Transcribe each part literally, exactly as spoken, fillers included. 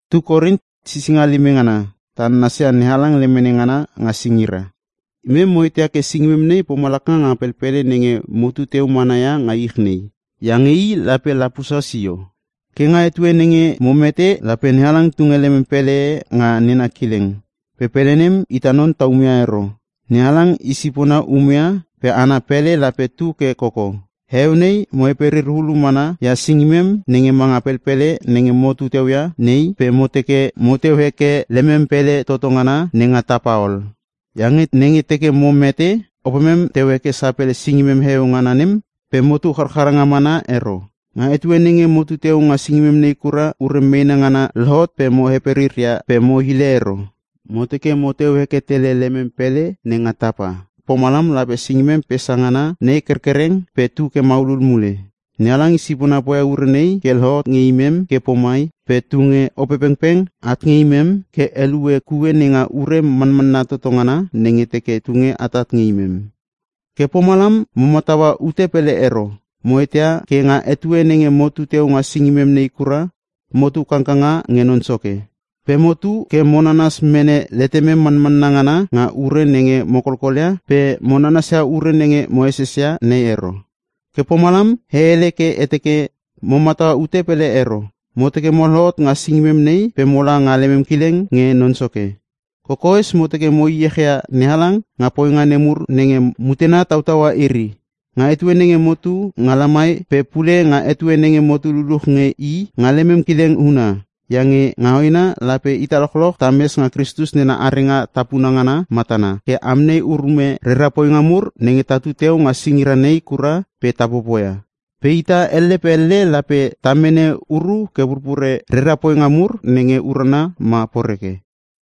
Tu Korint sisingali mengana tan nasian halang lemenengana ngasingira. Ime moitea ke singmem nei pomalaka ngapel pele nenge mutu teu manaya ngaikhnei. Yang i lape lapusasio. Kenga etue nenge momete lape halang tungelem pele nga nena kileng. Pepelenem itanon taumia ero. Nihalang isipuna umia pe ana pele lape tu ke koko. Heu nei moeperi hulu mana ya singmem nenge mangapel pele nenge motu teu ya nei pe moteke moteu heke lemem pele totongana nenga tapaol. Yangit nenge teke momete opemem teu heke sapele singmem heu ngananem pe motu kharkharanga mana ero. Nga etue nenge motu teu nga singmem nei kura uremena ngana lhot pe mo heperiria pe mo hilero. Moteke moteu heke tele lemem pele nenga tapa. Pomalam lape singmem pesangana nei kerkereng pe tu ke maulul mule. Nialang isipuna poya urenei ke lhot ngeimem ke pomai pe tunge opepengpeng at ngeimem ke elue kuwe nenga ure manmanna totongana nenge teke tunge atat ngeimem. Ke pomalam momatawa ute pele ero. Moetea ke nga etue nenge motu teu nga singmem nei kura motu kangkanga ngenon soke. Pe motu ke monanas mene leteme manmanangana nga ure nenge mokolkolya pe monanasya ure nenge moesesya nei ero. Ke pomalam hele ke eteke momata ute pele ero. Moteke molhot nga singmem nei pe mola nga lemem kileng nge nonsoke. Kokoes moteke moiyehya nehalang nga poinga nemur nenge mutena tautawa iri. Nga etue nenge motu nga lamai pe pule nga etue nenge motu luluh nge i nga lemem kileng una. Yange ngahoina lape italokhlok tames nga Kristus nena arenga tapunangana matana. Ke amnei urume rerapoi ngamur nenge tatu teu nga singira nei kura pe tapopoya. Pe ita elle pe elle lape tamene uru ke purpure rerapoi ngamur nenge urana ma poreke.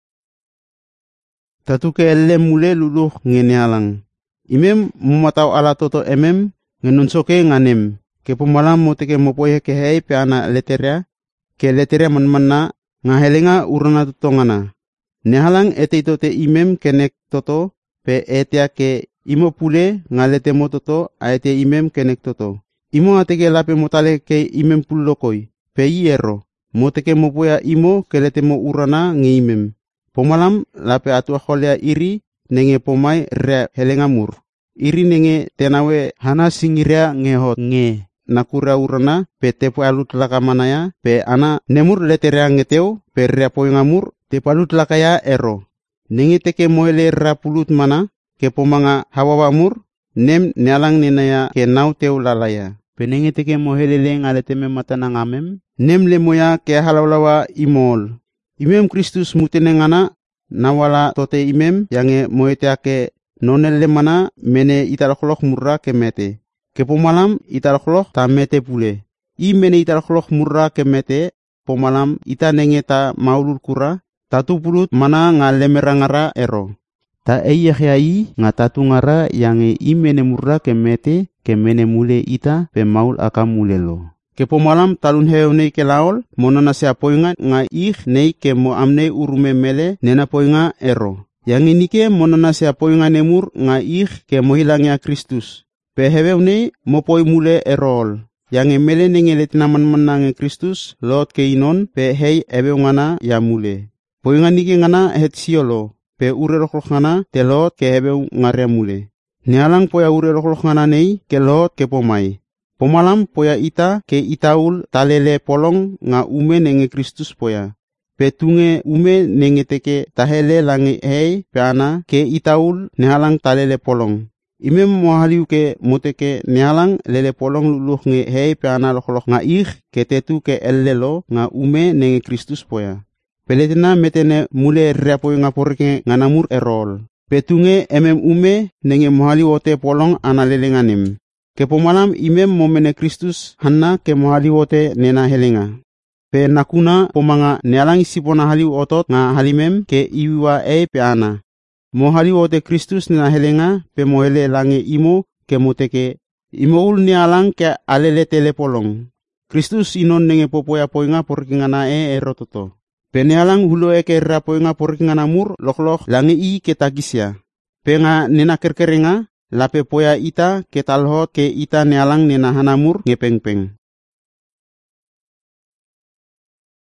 Tatu ke elle mule luluh ngene alang. Imem mumatau ala toto emem ngenunsoke nganem. Ke pumalam moteke mopoye ke hei pe ana leteria. Ke letere manmanna nga helenga urana tutongana. Nehalang ete ito te imem kenek toto pe etea ke imo pule nga lete mo toto aete imem kenek toto. Imo ateke lape motale ke imem pulokoi pe iero. Moteke mopoya imo ke lete mo urana nge imem. Pomalam lape atua kholea iri nenge pomai rea helenga mur. Iri nenge tenawe hana singirea nge hot nge. Nakura urana pe tepo alut laka manaya pe ana nemur leterea ngeteu pe rea poi ngamur te palut lakaya ero. Nengi teke moele rapulut mana ke pomanga hawawa mur nem nealang nenaya ke nau teu lalaya. Pe nengi teke mohelele ngaleteme matana ngamem nem le moya ke halawlawa imol. Imem Kristus mutene ngana nawala tote imem yange moetea ke nonelle mana mene italokhlok murra ke mete. Ke pomalam italokhlok ta mete pule. I mene italokhlok murra ke mete pomalam ita nenge ta maulul kura tatu pulut mana nga lemerangara ero. Ta eiyahai nga tatu ngara yange i mene murra ke mete ke mene mule ita pe maul aka mule lo. Ke pomalam talun heu nei ke laol monana se apoinga nga ih nei ke mo amne urume mele nena poinga ero. Yang ini ke monana se apoinga nemur nga ih ke mohilangnya Kristus. Pe heweu nei mopoi mule erol. Yang emele nenge letinaman menange Kristus lot ke inon pe hei eweu ngana ya mule. Poinga nike ngana het siolo. Pe ure roklok ngana te lot ke heweu ngare mule. Nialang poya ure roklok ngana nei ke lot ke pomai. Pomalam poya ita ke itaul talele polong nga ume nenge Kristus poya. Pe tunge ume nenge teke tahele lange hei pe ana ke itaul nehalang talele polong. Imem mohaliu ke moteke nealang lele polong luluh nge hei pe ana lokhlok nga ih ke tetu ke ellelo nga ume nenge Kristus poya. Peletena metene mule reapoi nga porke nga namur erol. Petunge emem ume nenge mohaliu ote polong ana lele nganem. Ke pomalam imem momene Kristus hanna ke mohaliu ote nena helenga. Pe nakuna pomanga nealang isipona haliu otot nga halimem ke iwiwa e pe ana. Mohali ote Kristus nena helenga pe mohele lange imo ke moteke imo ul nialang ke alele telepolong. Kristus inon nenge popoya poinga porkingana e erototo. Pe nialang hulo eke ra poinga porkingana mur lokloh lange i ke tagisya. Pe nga nena kerkerenga lape poya ita ke talhot ke ita nialang nena hanamur ngepengpeng.